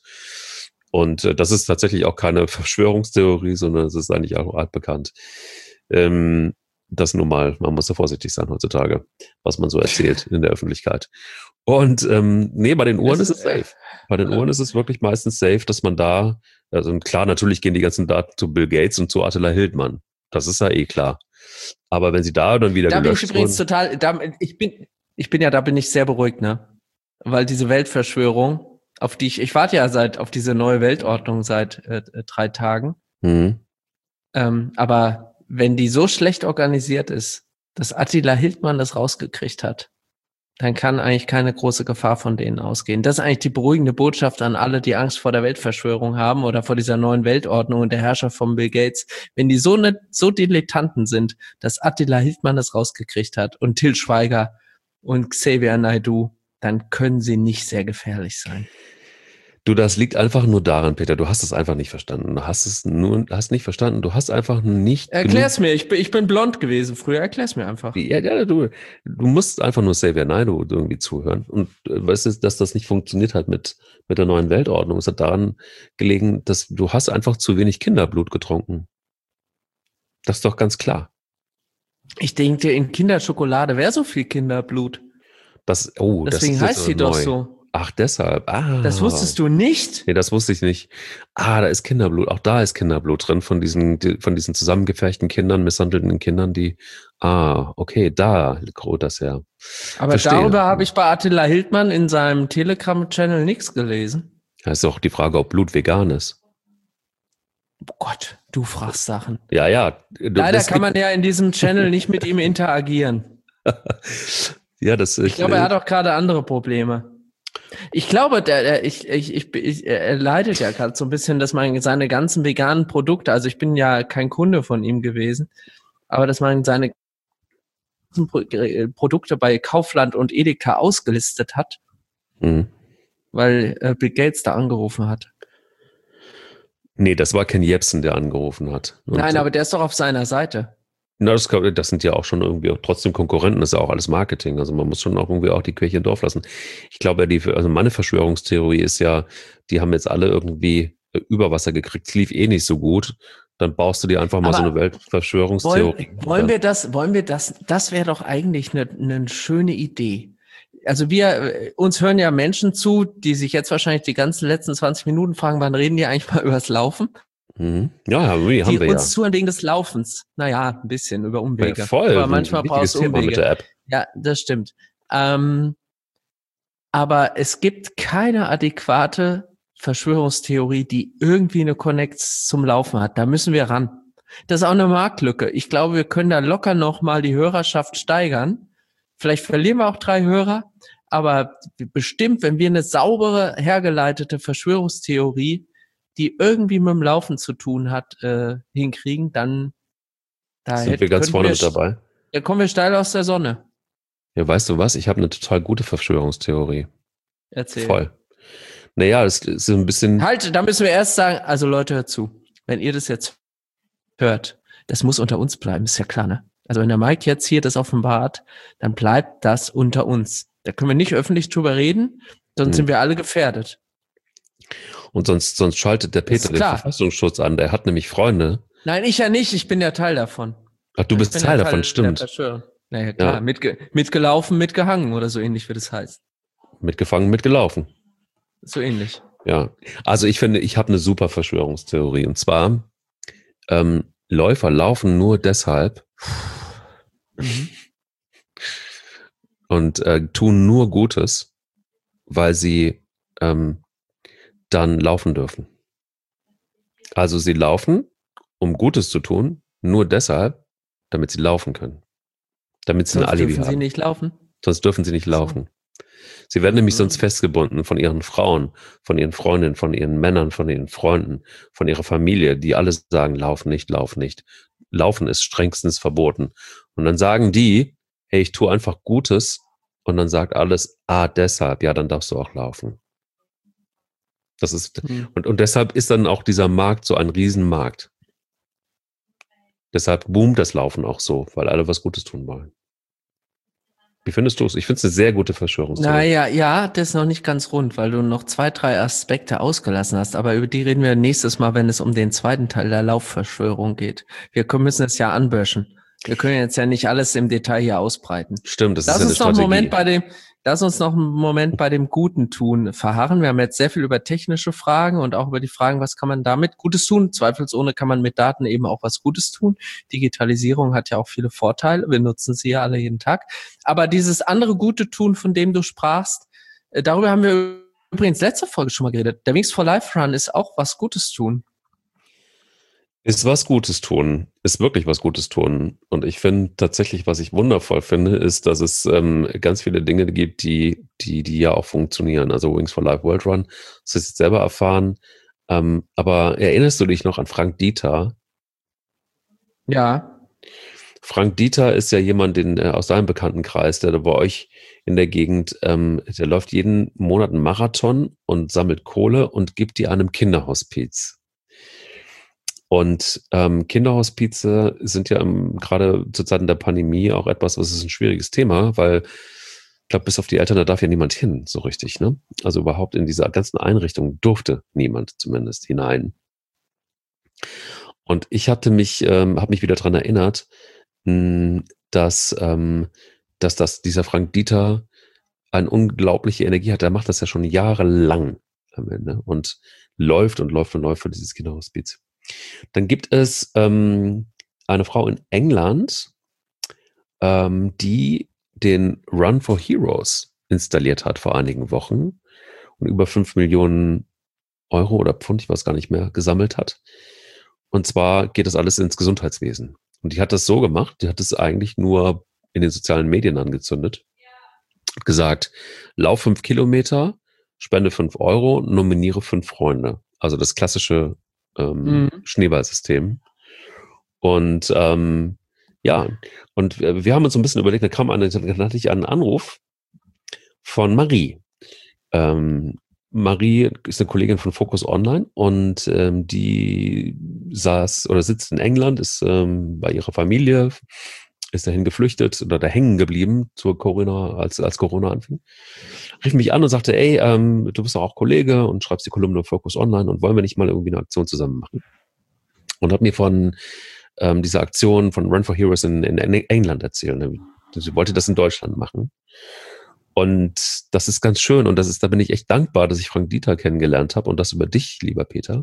Speaker 1: Und äh, das ist tatsächlich auch keine Verschwörungstheorie, sondern es ist eigentlich auch altbekannt. Ähm, das nun mal, man muss da vorsichtig sein heutzutage, was man so erzählt in der Öffentlichkeit. Und ähm, nee, bei den Uhren ist es safe. Bei den Uhren ist es wirklich meistens safe, dass man da, also klar, natürlich gehen die ganzen Daten zu Bill Gates und zu Attila Hildmann. Das ist ja eh klar. Aber wenn sie da dann wieder
Speaker 2: da
Speaker 1: gelöscht
Speaker 2: bin ich übrigens
Speaker 1: wurden,
Speaker 2: total, da, ich bin, ich bin ja, da bin ich sehr beruhigt, ne? Weil diese Weltverschwörung, auf die ich, ich warte ja seit, auf diese neue Weltordnung seit äh, drei Tagen.
Speaker 1: Mhm.
Speaker 2: Ähm, aber wenn die so schlecht organisiert ist, dass Attila Hildmann das rausgekriegt hat, dann kann eigentlich keine große Gefahr von denen ausgehen. Das ist eigentlich die beruhigende Botschaft an alle, die Angst vor der Weltverschwörung haben oder vor dieser neuen Weltordnung und der Herrschaft von Bill Gates. Wenn die so ne, so Dilettanten sind, dass Attila Hildmann das rausgekriegt hat und Til Schweiger und Xavier Naidoo, dann können sie nicht sehr gefährlich sein.
Speaker 1: Du, das liegt einfach nur daran, Peter, du hast es einfach nicht verstanden. Du hast es nur, hast nicht verstanden. Du hast einfach nicht.
Speaker 2: Erklär's mir, ich bin, ich bin blond gewesen früher, erklär's mir einfach.
Speaker 1: Ja, ja, du, du musst einfach nur Xavier Naidoo irgendwie zuhören. Und äh, weißt du, dass das nicht funktioniert hat mit, mit der neuen Weltordnung. Es hat daran gelegen, dass du hast einfach zu wenig Kinderblut getrunken. Das ist doch ganz klar.
Speaker 2: Ich denke, in Kinderschokolade wäre so viel Kinderblut.
Speaker 1: Das, oh,
Speaker 2: Deswegen
Speaker 1: das ist
Speaker 2: heißt sie
Speaker 1: doch
Speaker 2: doch so.
Speaker 1: Ach, deshalb.
Speaker 2: Das
Speaker 1: Ah.
Speaker 2: wusstest du nicht?
Speaker 1: Nee, das wusste ich nicht. Ah, da ist Kinderblut. Auch da ist Kinderblut drin von diesen, die- von diesen zusammengepferchten Kindern, misshandelten Kindern, die, ah, okay, da ruht das her.
Speaker 2: Aber
Speaker 1: Verstehe.
Speaker 2: darüber habe ich bei Attila Hildmann in seinem Telegram-Channel nichts gelesen.
Speaker 1: Da ist auch die Frage, ob Blut vegan ist.
Speaker 2: Oh Gott, du fragst Sachen.
Speaker 1: Ja, ja. Du,
Speaker 2: Leider
Speaker 1: das
Speaker 2: kann man ja in diesem Channel nicht mit ihm interagieren.
Speaker 1: ja, das
Speaker 2: Ich glaube, er hat auch gerade andere Probleme. Ich glaube, der, der, ich, ich, ich, ich, er leidet ja gerade so ein bisschen, dass man seine ganzen veganen Produkte, also ich bin ja kein Kunde von ihm gewesen, aber dass man seine Produkte bei Kaufland und Edeka ausgelistet hat,
Speaker 1: Mhm.
Speaker 2: weil äh, Bill Gates da angerufen hat.
Speaker 1: Nee, das war Ken Jebsen, der angerufen hat. Und
Speaker 2: Nein, aber der ist doch auf seiner Seite.
Speaker 1: Na, das, das sind ja auch schon irgendwie auch trotzdem Konkurrenten, das ist ja auch alles Marketing. Also man muss schon auch irgendwie auch die Kirche im Dorf lassen. Ich glaube, die, also meine Verschwörungstheorie ist ja, die haben jetzt alle irgendwie über Wasser gekriegt, es lief eh nicht so gut. Dann baust du dir einfach mal
Speaker 2: Aber
Speaker 1: so eine Weltverschwörungstheorie.
Speaker 2: Wollen, wollen wir das, wollen wir das, das wäre doch eigentlich eine, eine schöne Idee. Also wir, uns hören ja Menschen zu, die sich jetzt wahrscheinlich die ganzen letzten zwanzig Minuten fragen, wann reden die eigentlich mal übers Laufen?
Speaker 1: Mhm. Ja, haben wir, haben
Speaker 2: die
Speaker 1: wir
Speaker 2: uns
Speaker 1: ja.
Speaker 2: zuhören wegen des Laufens. Naja, ein bisschen über Umwege.
Speaker 1: Ja, voll.
Speaker 2: Aber manchmal
Speaker 1: ein
Speaker 2: brauchst du
Speaker 1: Thema
Speaker 2: Umwege.
Speaker 1: mit der App.
Speaker 2: Ja, das stimmt. Ähm, aber es gibt keine adäquate Verschwörungstheorie, die irgendwie eine Connex zum Laufen hat. Da müssen wir ran. Das ist auch eine Marktlücke. Ich glaube, wir können da locker noch mal die Hörerschaft steigern. Vielleicht verlieren wir auch drei Hörer, aber bestimmt, wenn wir eine saubere, hergeleitete Verschwörungstheorie, die irgendwie mit dem Laufen zu tun hat, äh, hinkriegen, dann da
Speaker 1: Sind
Speaker 2: hätte,
Speaker 1: wir ganz vorne
Speaker 2: wir,
Speaker 1: mit dabei?
Speaker 2: Da kommen wir steil aus der Sonne.
Speaker 1: Ja, weißt du was? Ich habe eine total gute Verschwörungstheorie.
Speaker 2: Erzähl.
Speaker 1: Voll. Naja, es ist ein bisschen.
Speaker 2: Halt, da müssen wir erst sagen, also Leute, hört zu. Wenn ihr das jetzt hört, das muss unter uns bleiben, ist ja klar, ne? Also wenn der Mike jetzt hier das offenbart, dann bleibt das unter uns. Da können wir nicht öffentlich drüber reden, sonst hm. sind wir alle gefährdet.
Speaker 1: Und sonst, sonst schaltet der Peter den Verfassungsschutz an. Der hat nämlich Freunde.
Speaker 2: Nein, ich ja nicht. Ich bin ja Teil davon.
Speaker 1: Ach, du bist Teil, Teil davon, stimmt.
Speaker 2: Naja, klar. Ja. Mitge- mitgelaufen, mitgehangen oder so ähnlich, wie das heißt.
Speaker 1: Mitgefangen, mitgelaufen.
Speaker 2: So ähnlich.
Speaker 1: Ja. Also ich finde, ich habe eine super Verschwörungstheorie. Und zwar, ähm, Läufer laufen nur deshalb mhm. und äh, tun nur Gutes, weil sie ähm, dann laufen dürfen. Also sie laufen, um Gutes zu tun, nur deshalb, damit sie laufen können. Damit sie
Speaker 2: sonst
Speaker 1: ein Alibi
Speaker 2: dürfen
Speaker 1: haben.
Speaker 2: sie nicht laufen?
Speaker 1: Sonst dürfen sie nicht laufen. So. Sie werden nämlich mhm. sonst festgebunden von ihren Frauen, von ihren Freundinnen, von ihren Männern, von ihren Freunden, von ihrer Familie, die alle sagen, lauf nicht, lauf nicht. Laufen ist strengstens verboten. Und dann sagen die, hey, ich tue einfach Gutes. Und dann sagt alles, ah, deshalb, ja, dann darfst du auch laufen. Das ist, mhm. und, und deshalb ist dann auch dieser Markt so ein Riesenmarkt. Deshalb boomt das Laufen auch so, weil alle was Gutes tun wollen. Wie findest du es? Ich finde es eine sehr gute Verschwörungstheorie.
Speaker 2: Naja, ja, das ist noch nicht ganz rund, weil du noch zwei, drei Aspekte ausgelassen hast. Aber über die reden wir nächstes Mal, wenn es um den zweiten Teil der Laufverschwörung geht. Wir müssen es ja anböschen. Wir können jetzt ja nicht alles im Detail hier ausbreiten.
Speaker 1: Stimmt, das
Speaker 2: lass
Speaker 1: ist ja eine
Speaker 2: uns noch
Speaker 1: Strategie.
Speaker 2: einen Moment bei dem, lass uns noch einen Moment bei dem Guten tun verharren. Wir haben jetzt sehr viel über technische Fragen und auch über die Fragen, was kann man damit Gutes tun? Zweifelsohne kann man mit Daten eben auch was Gutes tun. Digitalisierung hat ja auch viele Vorteile. Wir nutzen sie ja alle jeden Tag. Aber dieses andere Gute tun, von dem du sprachst, darüber haben wir übrigens letzte Folge schon mal geredet. Der Wings for Life Run ist auch was Gutes tun.
Speaker 1: Ist was Gutes tun, ist wirklich was Gutes tun. Und ich finde tatsächlich, was ich wundervoll finde, ist, dass es ähm, ganz viele Dinge gibt, die, die, die ja auch funktionieren. Also Wings for Life World Run, das ist jetzt selber erfahren. Ähm, aber erinnerst du dich noch an Frank Dieter?
Speaker 2: Ja.
Speaker 1: Frank Dieter ist ja jemand den, äh, aus deinem Bekanntenkreis, der bei euch in der Gegend, ähm, der läuft jeden Monat einen Marathon und sammelt Kohle und gibt die einem Kinderhospiz. Und ähm, Kinderhospize sind ja gerade zu Zeiten der Pandemie auch etwas, was ist ein schwieriges Thema, weil ich glaube, bis auf die Eltern, da darf ja niemand hin, so richtig, ne? Also überhaupt in dieser ganzen Einrichtung durfte niemand zumindest hinein. Und ich hatte mich, ähm, habe mich wieder dran erinnert, mh, dass, ähm, dass das dieser Frank Dieter eine unglaubliche Energie hat. Der macht das ja schon jahrelang am Ende und läuft und läuft und läuft für dieses Kinderhospiz. Dann gibt es ähm, eine Frau in England, ähm, die den Run for Heroes installiert hat vor einigen Wochen und über fünf Millionen Euro oder Pfund, ich weiß gar nicht mehr, gesammelt hat. Und zwar geht das alles ins Gesundheitswesen. Und die hat das so gemacht, die hat es eigentlich nur in den sozialen Medien angezündet. Hat gesagt, lauf fünf Kilometer, spende fünf Euro, nominiere fünf Freunde. Also das klassische ähm, mhm. Schneeballsystem. Und ähm, ja, und wir, wir haben uns ein bisschen überlegt, da kam eine, dann hatte ich einen Anruf von Marie. Ähm, Marie ist eine Kollegin von Focus Online und ähm, die saß oder sitzt in England, ist ähm, bei ihrer Familie, ist dahin geflüchtet oder da hängen geblieben zur Corona, als, als Corona anfing. Rief mich an und sagte, ey, ähm, du bist doch auch Kollege und schreibst die Kolumne auf Focus Online und wollen wir nicht mal irgendwie eine Aktion zusammen machen? Und hat mir von ähm, dieser Aktion von Run for Heroes in, in England erzählt. Sie wollte das in Deutschland machen. Und das ist ganz schön und das ist, da bin ich echt dankbar, dass ich Frank Dieter kennengelernt habe und das über dich, lieber Peter.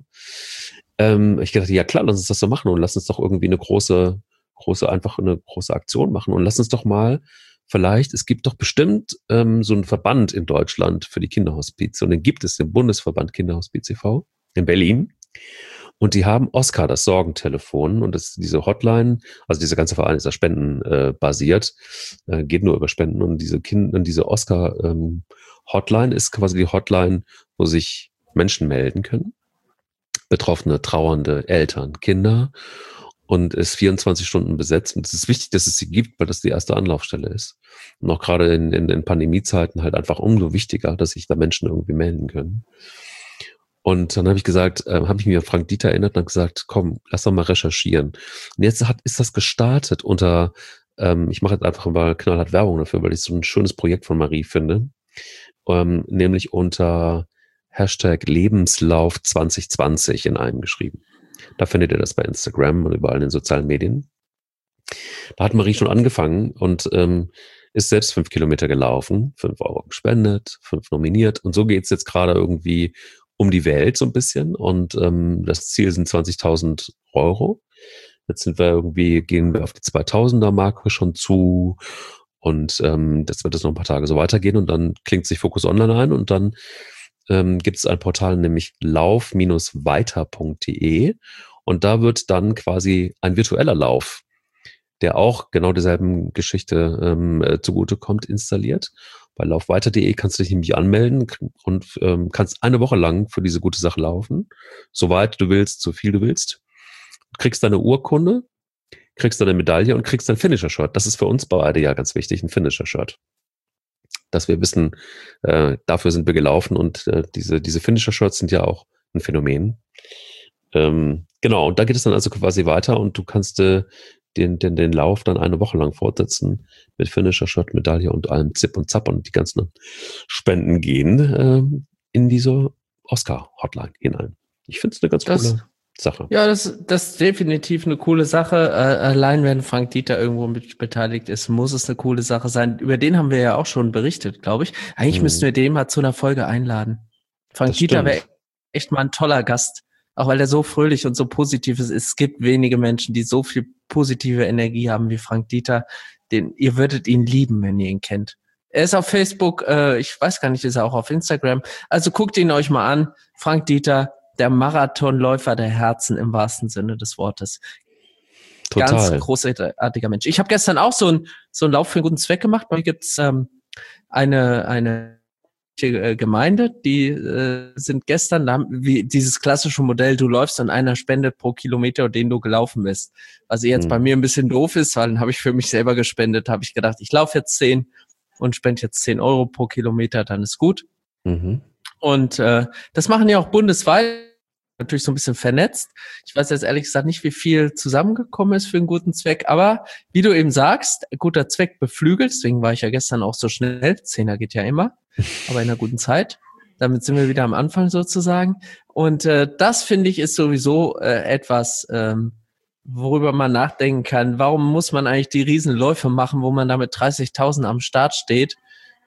Speaker 1: Ähm, ich dachte, ja klar, lass uns das so machen und lass uns doch irgendwie eine große, große, einfach eine große Aktion machen und lass uns doch mal vielleicht, es gibt doch bestimmt ähm, so einen Verband in Deutschland für die Kinderhospize und den gibt es, den Bundesverband Kinderhospiz e V in Berlin. Und die haben Oscar, das Sorgentelefon, und das diese Hotline, also dieser ganze Verein ist ja spendenbasiert, äh, äh, geht nur über Spenden. Und diese Kinder, diese Oscar ähm, Hotline ist quasi die Hotline, wo sich Menschen melden können, Betroffene, trauernde Eltern, Kinder, und ist vierundzwanzig Stunden besetzt. Und es ist wichtig, dass es sie gibt, weil das die erste Anlaufstelle ist. Und auch gerade in, in, in Pandemiezeiten halt einfach umso wichtiger, dass sich da Menschen irgendwie melden können. Und dann habe ich gesagt, äh, habe ich mir an Frank Dieter erinnert und habe gesagt, komm, lass doch mal recherchieren. Und jetzt hat, ist das gestartet unter, ähm, ich mache jetzt einfach mal knallhart Werbung dafür, weil ich so ein schönes Projekt von Marie finde, ähm, nämlich unter Hashtag Lebenslauf zwanzig zwanzig in einem geschrieben. Da findet ihr das bei Instagram und überall in den sozialen Medien. Da hat Marie schon angefangen und ähm, ist selbst fünf Kilometer gelaufen, fünf Euro gespendet, fünf nominiert und so geht's jetzt gerade irgendwie um die Welt so ein bisschen und ähm, das Ziel sind zwanzigtausend Euro. Jetzt sind wir irgendwie, gehen wir auf die zweitausender-Marke schon zu und ähm, das wird jetzt noch ein paar Tage so weitergehen und dann klingt sich Focus Online ein und dann ähm, gibt es ein Portal, nämlich lauf weiter punkt de und da wird dann quasi ein virtueller Lauf, der auch genau derselben Geschichte ähm, äh, zugutekommt, installiert. Bei laufweiter punkt de kannst du dich nämlich anmelden und ähm, kannst eine Woche lang für diese gute Sache laufen, soweit du willst, so viel du willst. Du kriegst deine Urkunde, kriegst deine Medaille und kriegst dein Finisher-Shirt. Das ist für uns beide ja ganz wichtig, ein Finisher-Shirt. Dass wir wissen, äh, dafür sind wir gelaufen und äh, diese, diese Finisher-Shirts sind ja auch ein Phänomen. Ähm, genau, und da geht es dann also quasi weiter und du kannst äh, Den, den, den Lauf dann eine Woche lang fortsetzen mit Finisher-Shirt, Medaille und allem Zip und Zap und die ganzen Spenden gehen ähm, in diese Oscar-Hotline hinein. Ich finde es eine ganz das, coole Sache.
Speaker 2: Ja, das, das ist definitiv eine coole Sache. Äh, allein wenn Frank Dieter irgendwo mit beteiligt ist, muss es eine coole Sache sein. Über den haben wir ja auch schon berichtet, glaube ich. Eigentlich hm. müssten wir den mal zu einer Folge einladen. Frank das Dieter wäre echt mal ein toller Gast. Auch weil er so fröhlich und so positiv ist. Es gibt wenige Menschen, die so viel positive Energie haben wie Frank Dieter. Den, ihr würdet ihn lieben, wenn ihr ihn kennt. Er ist auf Facebook, äh, ich weiß gar nicht, ist er auch auf Instagram. Also guckt ihn euch mal an. Frank Dieter, der Marathonläufer der Herzen im wahrsten Sinne des Wortes. Total. Ganz großartiger Mensch. Ich habe gestern auch so einen so einen Lauf für einen guten Zweck gemacht. Bei mir gibt's ähm, eine eine Gemeinde, die äh, sind gestern, da haben, wie dieses klassische Modell, du läufst und einer spendet pro Kilometer, den du gelaufen bist. Was jetzt mhm. bei mir ein bisschen doof ist, weil dann habe ich für mich selber gespendet, habe ich gedacht, ich laufe jetzt zehn und spende jetzt zehn Euro pro Kilometer, dann ist gut. Mhm. Und äh, das machen ja auch bundesweit, natürlich so ein bisschen vernetzt. Ich weiß jetzt ehrlich gesagt nicht, wie viel zusammengekommen ist für einen guten Zweck, aber wie du eben sagst, guter Zweck beflügelt, deswegen war ich ja gestern auch so schnell, Zehner geht ja immer, aber in einer guten Zeit. Damit sind wir wieder am Anfang sozusagen. Und äh, das, finde ich, ist sowieso äh, etwas, ähm, worüber man nachdenken kann. Warum muss man eigentlich die Riesenläufe machen, wo man da mit dreißigtausend am Start steht?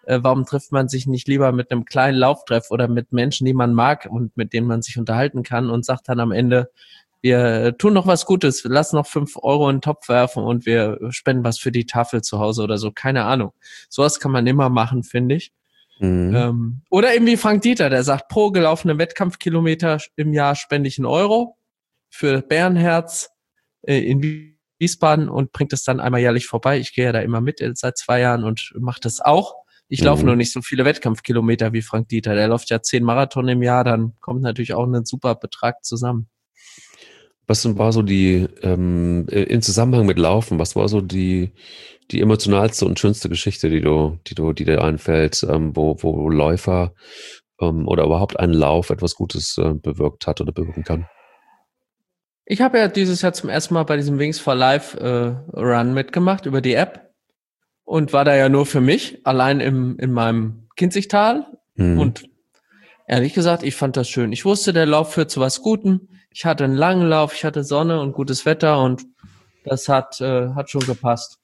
Speaker 2: äh, warum trifft man sich nicht lieber mit einem kleinen Lauftreff oder mit Menschen, die man mag und mit denen man sich unterhalten kann und sagt dann am Ende, wir tun noch was Gutes, wir lassen noch fünf Euro in den Topf werfen und wir spenden was für die Tafel zu Hause oder so, keine Ahnung. Sowas kann man immer machen, finde ich. Mhm. Ähm, oder eben wie Frank Dieter, der sagt, pro gelaufene Wettkampfkilometer im Jahr spende ich einen Euro für Bärenherz äh, in Wiesbaden und bringt es dann einmal jährlich vorbei. Ich gehe ja da immer mit seit zwei Jahren und mache das auch. Ich mhm. laufe nur nicht so viele Wettkampfkilometer wie Frank Dieter. Der läuft ja zehn Marathon im Jahr, dann kommt natürlich auch ein super Betrag zusammen.
Speaker 1: Was war so die, ähm, in Zusammenhang mit Laufen, was war so die, die emotionalste und schönste Geschichte, die du, die du, die dir einfällt, ähm, wo, wo Läufer ähm, oder überhaupt ein Lauf etwas Gutes äh, bewirkt hat oder bewirken kann?
Speaker 2: Ich habe ja dieses Jahr zum ersten Mal bei diesem Wings for Life äh, Run mitgemacht über die App und war da ja nur für mich, allein im, in meinem Kinzigtal. Mhm. Und ehrlich gesagt, ich fand das schön. Ich wusste, der Lauf führt zu was Gutem. Ich hatte einen langen Lauf, ich hatte Sonne und gutes Wetter und das hat, äh, hat schon gepasst.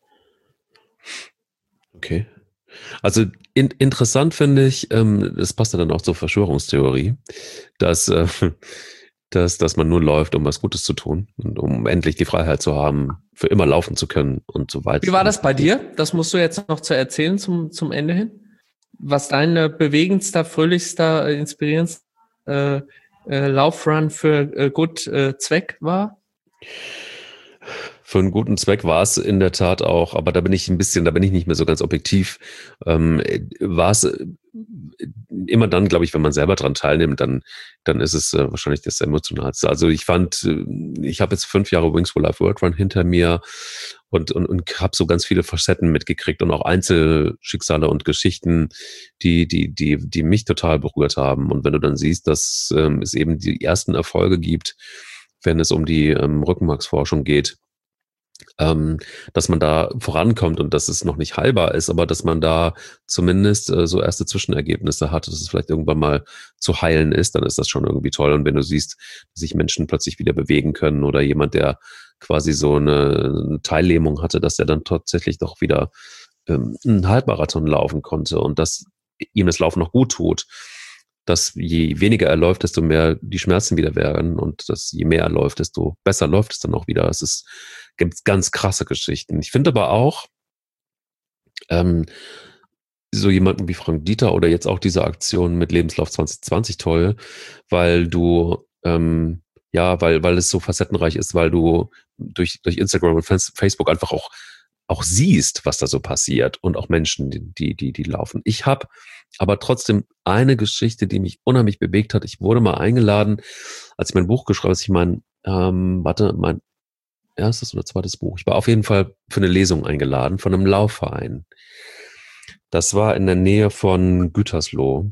Speaker 1: Okay. Also in, interessant finde ich, ähm, das passt ja dann auch zur Verschwörungstheorie, dass, äh, dass, dass man nur läuft, um was Gutes zu tun und um endlich die Freiheit zu haben, für immer laufen zu können und so weiter.
Speaker 2: Wie war das bei dir? Das musst du jetzt noch zu erzählen zum, zum Ende hin. Was dein äh, bewegendster, fröhlichster, äh, inspirierendster äh, äh, Laufrun für äh, gut äh, Zweck war?
Speaker 1: Für einen guten Zweck war es in der Tat auch, aber da bin ich ein bisschen, da bin ich nicht mehr so ganz objektiv. Ähm, war es immer dann, glaube ich, wenn man selber dran teilnimmt, dann, dann ist es äh, wahrscheinlich das Emotionalste. Also ich fand, ich habe jetzt fünf Jahre Wings for Life World Run hinter mir und, und, und habe so ganz viele Facetten mitgekriegt und auch Einzelschicksale und Geschichten, die, die, die, die mich total berührt haben. Und wenn du dann siehst, dass ähm, es eben die ersten Erfolge gibt, wenn es um die ähm, Rückenmarksforschung geht, Ähm, dass man da vorankommt und dass es noch nicht heilbar ist, aber dass man da zumindest äh, so erste Zwischenergebnisse hat, dass es vielleicht irgendwann mal zu heilen ist, dann ist das schon irgendwie toll. Und wenn du siehst, dass sich Menschen plötzlich wieder bewegen können oder jemand, der quasi so eine, eine Teillähmung hatte, dass er dann tatsächlich doch wieder ähm, einen Halbmarathon laufen konnte und dass ihm das Laufen noch gut tut, dass je weniger er läuft, desto mehr die Schmerzen wieder werden und dass je mehr er läuft, desto besser läuft es dann auch wieder. Es ist, gibt ganz krasse Geschichten. Ich finde aber auch ähm, so jemanden wie Frank Dieter oder jetzt auch diese Aktion mit Lebenslauf zwanzig zwanzig toll, weil du ähm, ja, weil weil es so facettenreich ist, weil du durch durch Instagram und Facebook einfach auch auch siehst, was da so passiert und auch Menschen, die die die laufen. Ich habe aber trotzdem eine Geschichte, die mich unheimlich bewegt hat. Ich wurde mal eingeladen, als ich mein Buch geschrieben habe, als ich mein ähm, warte, mein erstes oder zweites Buch. Ich war auf jeden Fall für eine Lesung eingeladen von einem Laufverein. Das war in der Nähe von Gütersloh.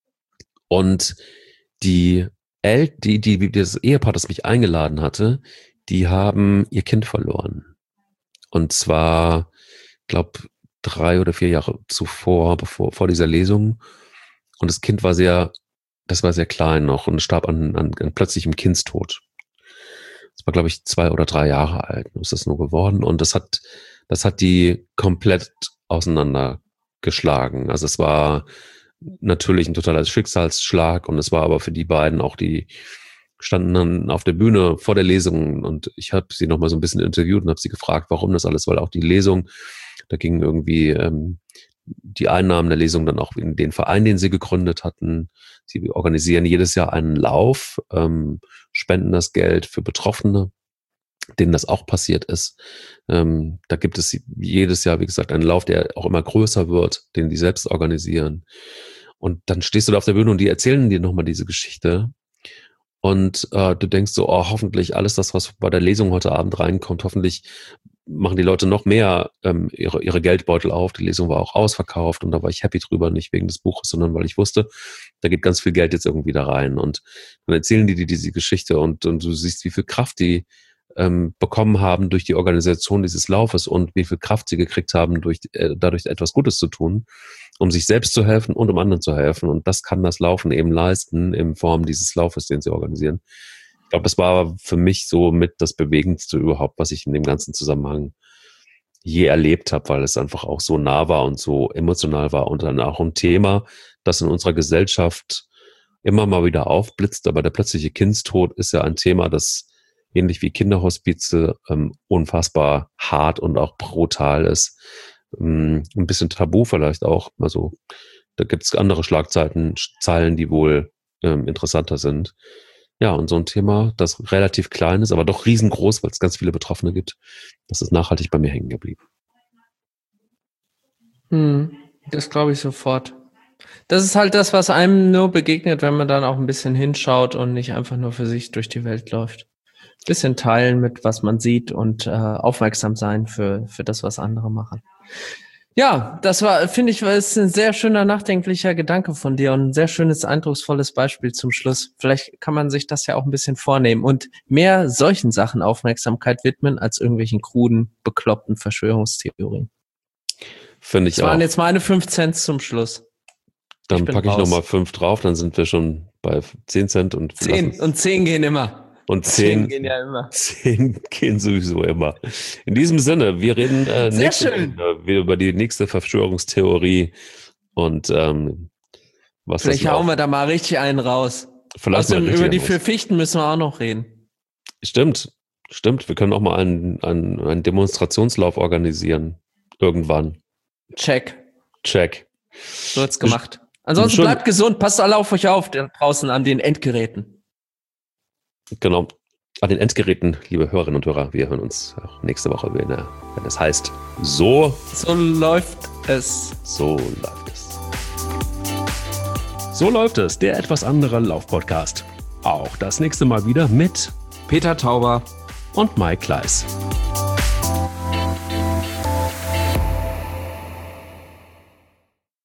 Speaker 1: Und die El die, die, die, das Ehepaar, das mich eingeladen hatte, die haben ihr Kind verloren. Und zwar, ich glaube, drei oder vier Jahre zuvor, bevor, vor dieser Lesung. Und das Kind war sehr, das war sehr klein noch und starb an, an, an plötzlichem Kindstod. Das war, glaube ich, zwei oder drei Jahre alt, ist das nur geworden. Und das hat, das hat die komplett auseinandergeschlagen. Also es war natürlich ein totaler Schicksalsschlag und es war aber für die beiden auch, die standen dann auf der Bühne vor der Lesung und ich habe sie noch mal so ein bisschen interviewt und habe sie gefragt, warum das alles, weil auch die Lesung, da gingen irgendwie ähm, die Einnahmen der Lesung dann auch in den Verein, den sie gegründet hatten. Sie organisieren jedes Jahr einen Lauf, ähm, spenden das Geld für Betroffene, denen das auch passiert ist. Ähm, da gibt es jedes Jahr, wie gesagt, einen Lauf, der auch immer größer wird, den die selbst organisieren. Und dann stehst du da auf der Bühne und die erzählen dir nochmal diese Geschichte. Und äh, du denkst so, oh, hoffentlich alles das, was bei der Lesung heute Abend reinkommt, hoffentlich machen die Leute noch mehr ähm, ihre, ihre Geldbeutel auf. Die Lesung war auch ausverkauft und da war ich happy drüber, nicht wegen des Buches, sondern weil ich wusste, da geht ganz viel Geld jetzt irgendwie da rein. Und dann erzählen die dir diese Geschichte und, und du siehst, wie viel Kraft die ähm, bekommen haben durch die Organisation dieses Laufes und wie viel Kraft sie gekriegt haben, durch, äh, dadurch etwas Gutes zu tun, um sich selbst zu helfen und um anderen zu helfen. Und das kann das Laufen eben leisten in Form dieses Laufes, den sie organisieren. Ich glaube, das war für mich so mit das Bewegendste überhaupt, was ich in dem ganzen Zusammenhang je erlebt habe, weil es einfach auch so nah war und so emotional war und dann auch ein Thema, das in unserer Gesellschaft immer mal wieder aufblitzt. Aber der plötzliche Kindstod ist ja ein Thema, das ähnlich wie Kinderhospize ähm, unfassbar hart und auch brutal ist. Ähm, ein bisschen tabu vielleicht auch. Also da gibt es andere Schlagzeilen, Zeilen, die wohl ähm, interessanter sind. Ja, und so ein Thema, das relativ klein ist, aber doch riesengroß, weil es ganz viele Betroffene gibt, das ist nachhaltig bei mir hängen geblieben.
Speaker 2: Hm, das glaube ich sofort. Das ist halt das, was einem nur begegnet, wenn man dann auch ein bisschen hinschaut und nicht einfach nur für sich durch die Welt läuft. Ein bisschen teilen mit, was man sieht und äh, aufmerksam sein für, für das, was andere machen. Ja, das war, finde ich, war ist ein sehr schöner, nachdenklicher Gedanke von dir und ein sehr schönes, eindrucksvolles Beispiel zum Schluss. Vielleicht kann man sich das ja auch ein bisschen vornehmen und mehr solchen Sachen Aufmerksamkeit widmen, als irgendwelchen kruden, bekloppten Verschwörungstheorien.
Speaker 1: Finde ich
Speaker 2: auch. Das waren jetzt meine fünf Cent zum Schluss.
Speaker 1: Dann packe ich nochmal fünf drauf, dann sind wir schon bei zehn Cent. Und
Speaker 2: zehn, und zehn gehen immer.
Speaker 1: Und zehn,
Speaker 2: zehn gehen ja immer.
Speaker 1: zehn gehen sowieso immer. In diesem Sinne, wir reden äh, nächste Woche über die nächste Verschwörungstheorie und ähm, was
Speaker 2: Vielleicht
Speaker 1: das
Speaker 2: hauen wir da mal richtig einen raus.
Speaker 1: Vielleicht
Speaker 2: Außerdem über die vier Fichten müssen wir auch noch reden.
Speaker 1: Stimmt, stimmt. Wir können auch mal einen, einen, einen Demonstrationslauf organisieren. Irgendwann.
Speaker 2: Check.
Speaker 1: Check.
Speaker 2: So wird's gemacht. Ansonsten Schon. bleibt gesund, passt alle auf euch auf draußen an den Endgeräten.
Speaker 1: Genau, an den Endgeräten, liebe Hörerinnen und Hörer. Wir hören uns auch nächste Woche, wenn, wenn es heißt, so...
Speaker 2: So läuft es.
Speaker 1: So läuft es. So läuft es, der etwas andere Laufpodcast. Auch das nächste Mal wieder mit
Speaker 2: Peter Tauber
Speaker 1: und Mike Kleiss.